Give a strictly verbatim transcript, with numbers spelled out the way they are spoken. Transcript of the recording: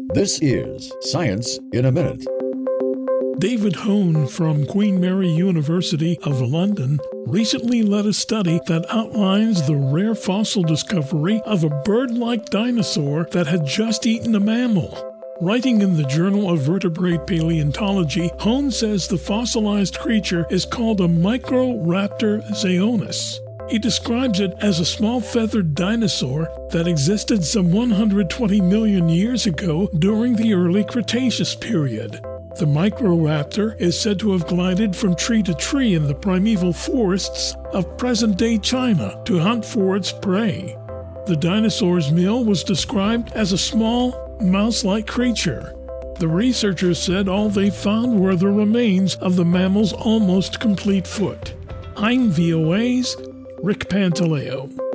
This is Science in a Minute. David Hone from Queen Mary University of London recently led a study that outlines the rare fossil discovery of a bird-like dinosaur that had just eaten a mammal. Writing in the Journal of Vertebrate Paleontology, Hone says the fossilized creature is called a Microraptor zoonosus. He describes it as a small feathered dinosaur that existed some one hundred twenty million years ago during the early Cretaceous period. The Microraptor is said to have glided from tree to tree in the primeval forests of present-day China to hunt for its prey. The dinosaur's meal was described as a small, mouse-like creature. The researchers said all they found were the remains of the mammal's almost complete foot. I'm V O A's Rick Pantaleo.